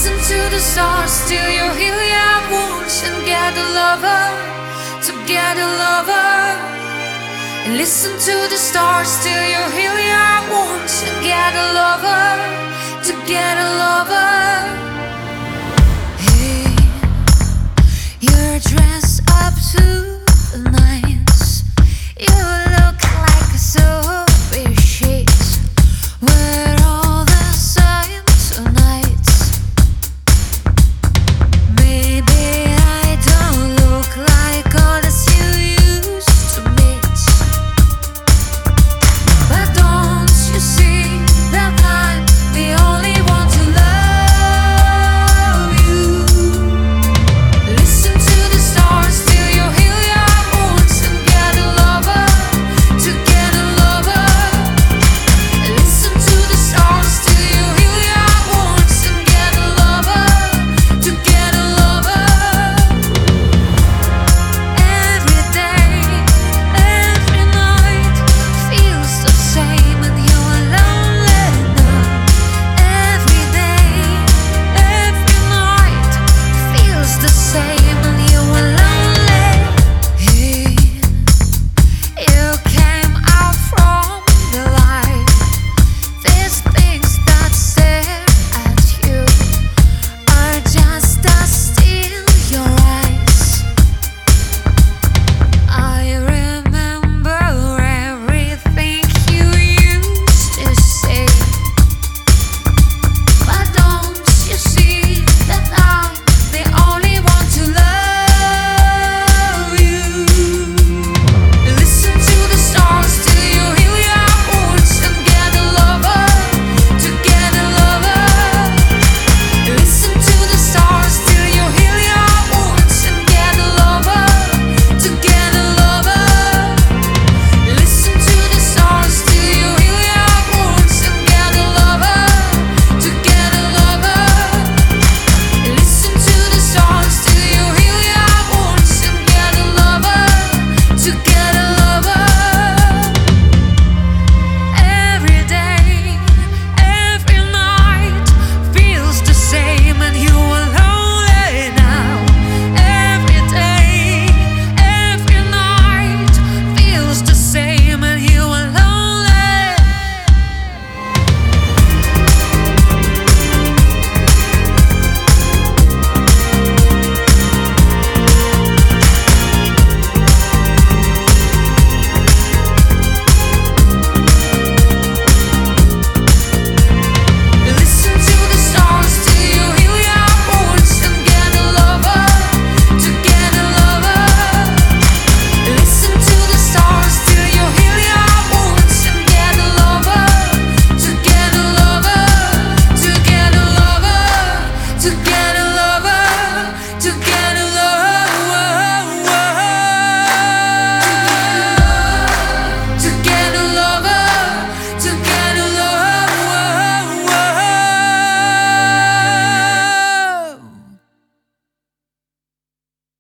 listen to the stars till you heal your wounds and get a lover, to get a lover. And listen to the stars till you heal your wounds and get a lover, to get a lover. Hey, you're dressed up too